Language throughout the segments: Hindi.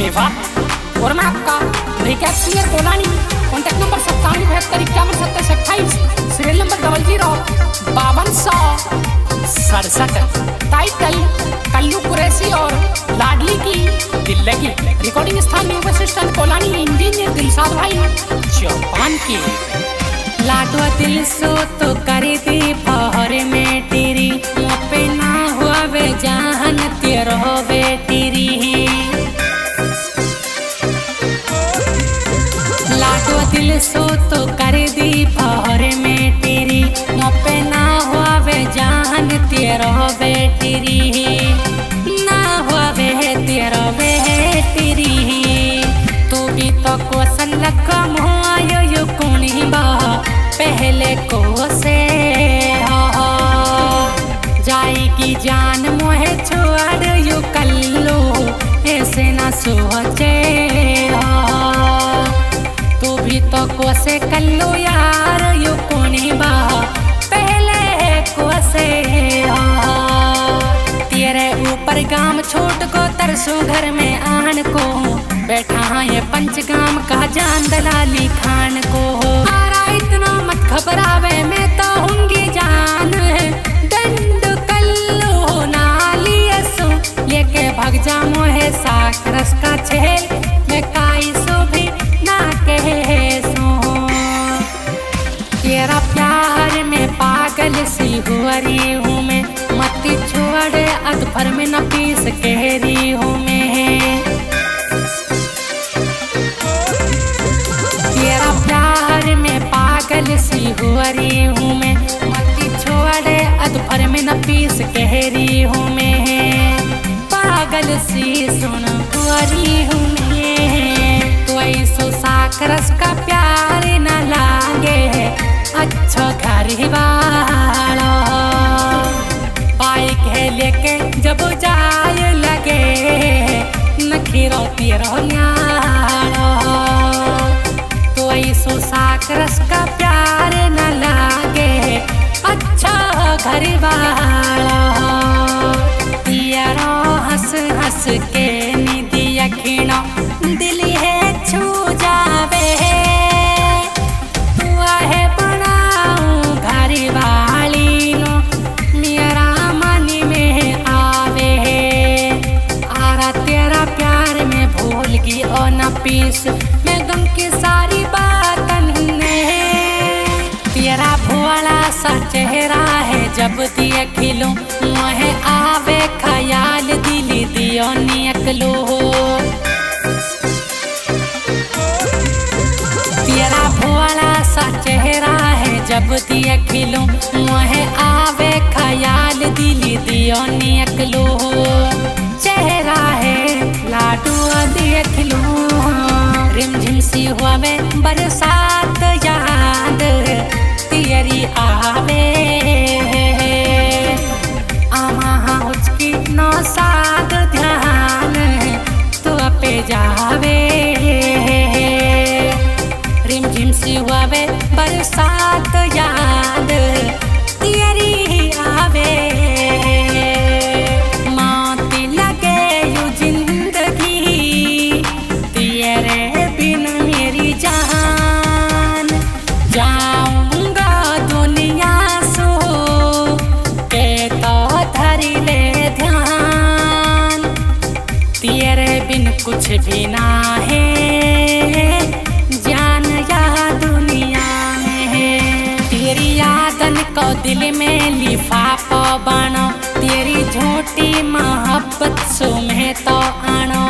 वाह। और मैं आपका रिकैप्सियर Kolani, contact number 9772517028, serial number 005267। Title Kallu Qureshi और लाडली की दिल लगी। रिकॉर्डिंग स्थान new bus stand कोलानी, engineer Dilshad भाई जापान की। लाडवा दिल सो तो करे दे पहर में तेरी, पे ना हुआ वे जान तेरो वे तेरी। लाडवा दिल सो तो करे दी पहर में तेरी, पे ना हुआ वे जान तेरो वे तेरी। ना हुआ वे तेरो वे तेरी। तू भी तो क्वेश्चन लगा मुआ यो कौनी बा पहले को से जाएगी जान मोहे छोड़ यू कल्लो ऐसे ना सोचे। तू भी तो को से कल्लो यार यू कोनी बा पहले को से। तेरे ऊपर गाम छोट को तरसो घर में आन को, बैठा ये पंचगाम का जान दलाली खान को। इतना मत घबरावे मैं तो होंगी जान, दंड कल्लो नाली सो लेके भग जा मोहे साक रस का छेल। मैं काई सो भी ना कहे सो, तेरा प्यार में पागल सी हुआ रही हूँ मैं। मत छोड़ अधभर में न पीस कह रही हूँ मैं। तेरा प्यार में पागल सी हुआ रही हूँ मैं। मत छोड़े अधभर में न पीस कह रही हूँ मैं। पागल सी सुन हुआ रही हूँ मैं। तो ऐसो साकरस का प्यार न लागे अच्छा घर वाला। बाइक है लेके जब जाए लगे नखीरो तेरो न्यारो। तो ऐसो साकरस का प्यार न लागे अच्छा घर वाला। यारो हंस हंस के निधि अखिणो दिल है छू जावे। तू है बनाऊं घर वाली नो मेरा मन में आवे। आरा तेरा प्यार में भूल गई और न पीस मैं गम की सारी बातन ने। तेरा भोला सा चेहरा है जब दिए खिलो, मुहे आवे ख्याल दिली दियो निकलो। तेरा भोला सा चेहरा है जब दिए खिलो, मुहे आवे ख्याल दिली दियो निकलो। चेहरा है लाडू देख लो, रिमझिम सी हुए बरसात याद तेरी आवे। आमा उसकी नौ साद ध्यान तो पे जावे। रिमझिम सी हुए बरसात याद तेरी आवे। मौत लगे यू जिंदगी तेरे बिन मेरी जान। जाऊंगा दुनिया सो के तो धरी ले ध्यान। तेरे बिन कुछ भी ना है जान या दुनिया में है। तेरी यादन को दिल में लिफाफा बनो, तेरी झूठी मोहब्बत सो में तो आनो।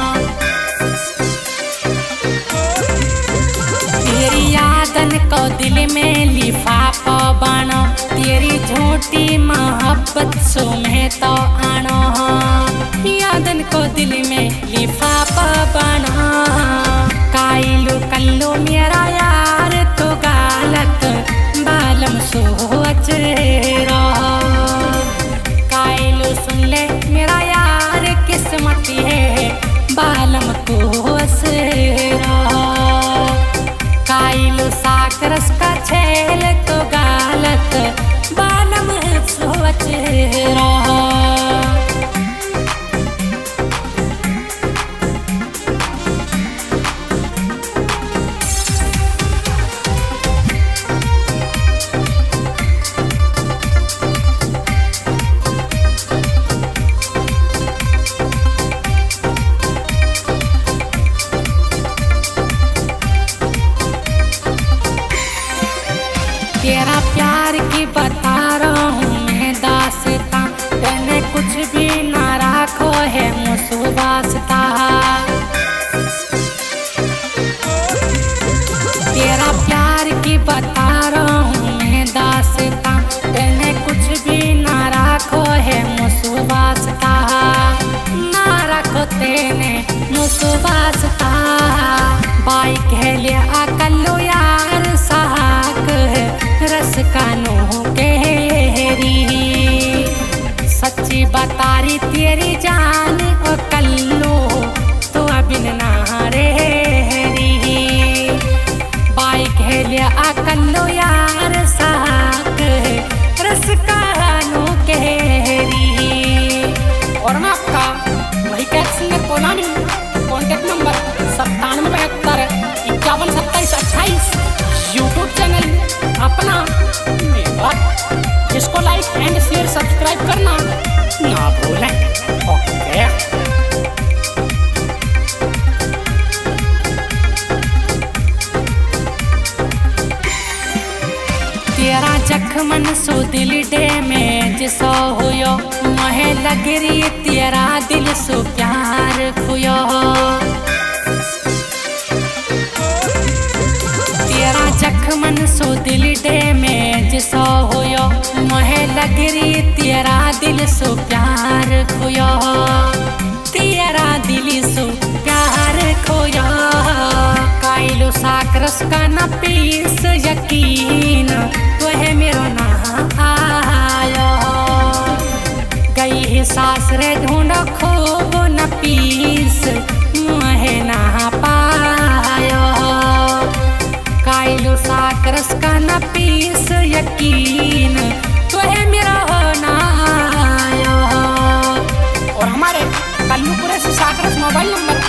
तेरी यादन को दिल में लिफाफा बनो, तेरी झूठी मोहब्बत सो में तो आनो। यादन को दिल में लिफाफा बनो। काइलो कल्लो मेरा यार तो गालत बालम सोच रहा। काइलो सुन ले मेरा यार किस्मत है बालम को से रहा। काइलो साकरस का छेल तो गालत बालम सोच रहा। वास्ता। तेरा प्यार की बता रहा हूँ मैं दास्ता, तेने कुछ भी ना रखो है मुझसे वास्ता, ना रखो तेने मुझसे वास्ता। बाइक है ले अकलो यार साहक है रस कानों गहरी, सच्ची बता रही तेरी जान ओ कल्लो तो अबिन ना रही। बाइक है ले अकलो यार साहक है रस कानों गहरी। और मैं आपका वही कैट singer Kolani, contact number 9772512728, YouTube channel अपना मेरा, जिसको लाइक एंड शेयर सब्सक्राइब करना ना भूलें। ओके। तेरा जख्मन सो दिल डे में जिसो हुयो, महे लग रही तेरा दिल सो प्यार खुयो। तेरा जख्मन सो दिल डे में जिसो हुयो, महे लग रही तेरा दिल सो प्यार खुयो। तेरा दिल सो प्यार खोयो, काइलो साकरस का न पीस यकीन तो है मेरो ना आयो। गई है सास रे ढूंढ खूब न पीस मुहे ना पायो। काइलो साकरस का न पीस यकीन तो है मेरो ना आयो। और हमारे कल्लू कुरैशी साकरस मोबाइल नंबर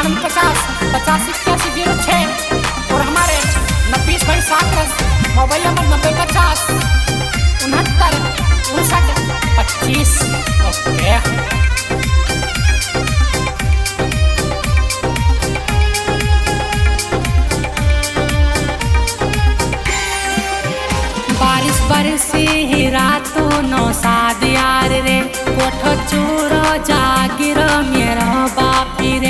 9350 8506, और हमारे नफीस भाई साकरस मोबाइल नंबर 9050 69 59 25। ओके। बारिश बरसी ही रातों नौ साद यार रे, कोठो चूरो जागिर मेरा बापी रे।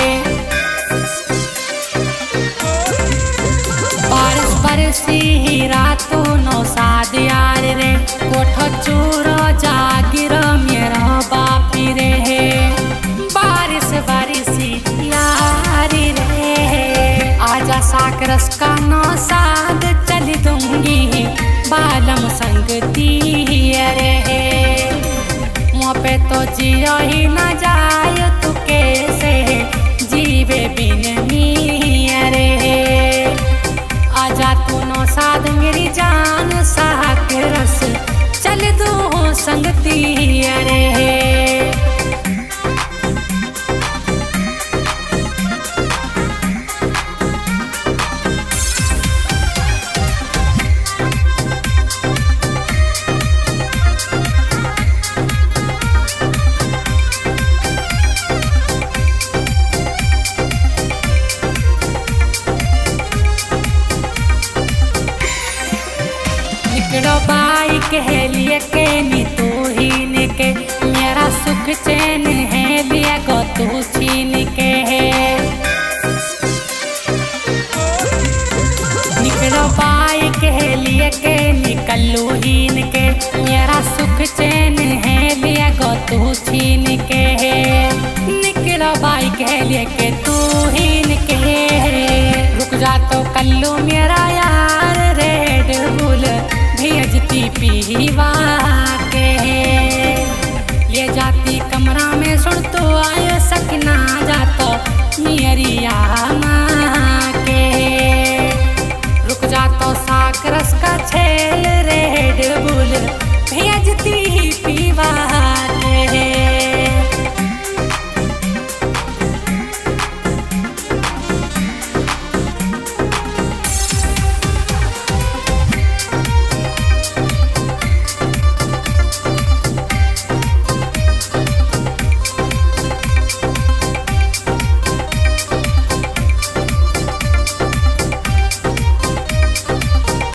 बारिश बरसी ही रातों नौ साद यार रे, कोठो चूरो जागिर मेरा बापी रे। बारिश बरसी यारी रे, आजा साकरस का नौ साद चल दूंगी बालम संग रे। मुँह पे तो जियो ही न जाए तू कैसे जीवे बिन रे। आजा तू नो साध मेरी जान साकरस चल दो संगती रे। बाइक है लिए के नी तू ही निके, मेरा सुख चैन है लिया को तू छीन के। निकलो बाइक है लिए के निकलू ही निके, मेरा सुख चैन है लिया को तू छीन के। निकलो बाइक है लिए के तू ही निके, रुक जा तो कल्लू मेरा यार रेड बुल भेजती पीवा के। ले जाती कमरा में सुन तो आयो सकना जातो मेरी माँ के। रुक जा तो साकरस का छेल रेड बुल भेजती